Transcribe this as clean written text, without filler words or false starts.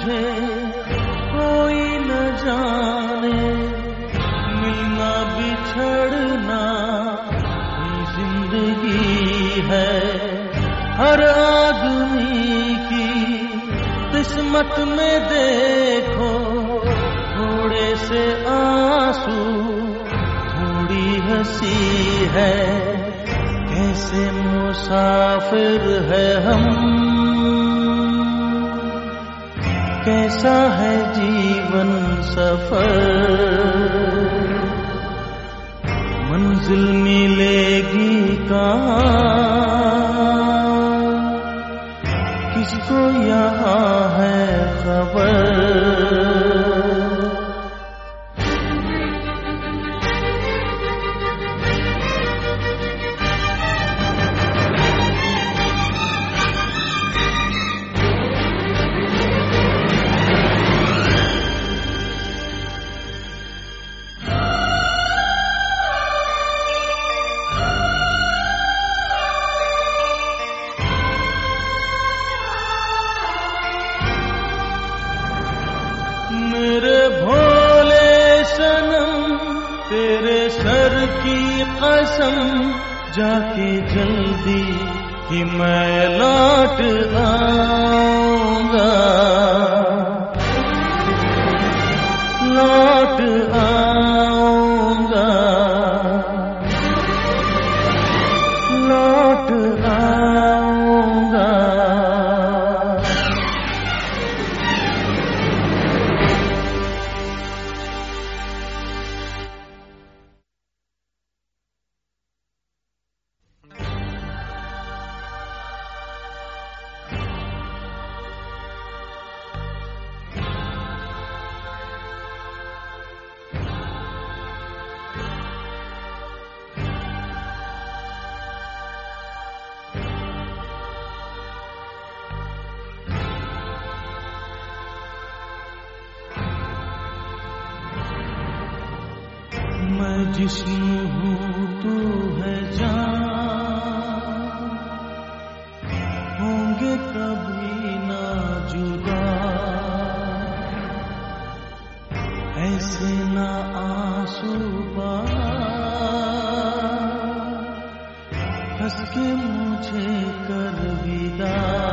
मुझे कोई न जाने, मिलना बिछड़ना ही जिंदगी है। हर आदमी की किस्मत में देखो थोड़े से आंसू, थोड़ी हंसी है। कैसे मुसाफिर है हम, कैसा है जीवन सफर। मंजिल मिलेगी कहाँ, किसको यहाँ है खबर। मेरे भोले सनम, तेरे सर की कसम, जाके जल्दी ही मैं लौट आऊंगा, लौट आऊंगा, लौट आऊंगा। मैं जिस्म हूँ तू है जान, होंगे कभी ना जुदा। ऐसे ना आंसू बहा, हंस के मुझे कर विदा।